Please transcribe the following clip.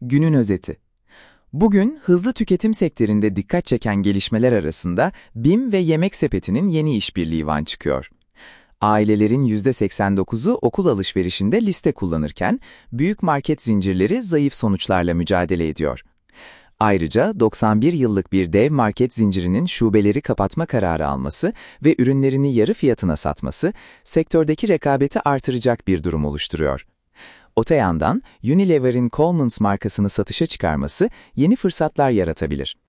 Günün özeti. Bugün hızlı tüketim sektöründe dikkat çeken gelişmeler arasında BİM ve Yemek Sepeti'nin yeni işbirliği van çıkıyor. Ailelerin %89'u okul alışverişinde liste kullanırken, büyük market zincirleri zayıf sonuçlarla mücadele ediyor. Ayrıca 91 yıllık bir dev market zincirinin şubeleri kapatma kararı alması ve ürünlerini yarı fiyatına satması, sektördeki rekabeti artıracak bir durum oluşturuyor. Öte yandan, Unilever'in Coleman's markasını satışa çıkarması yeni fırsatlar yaratabilir.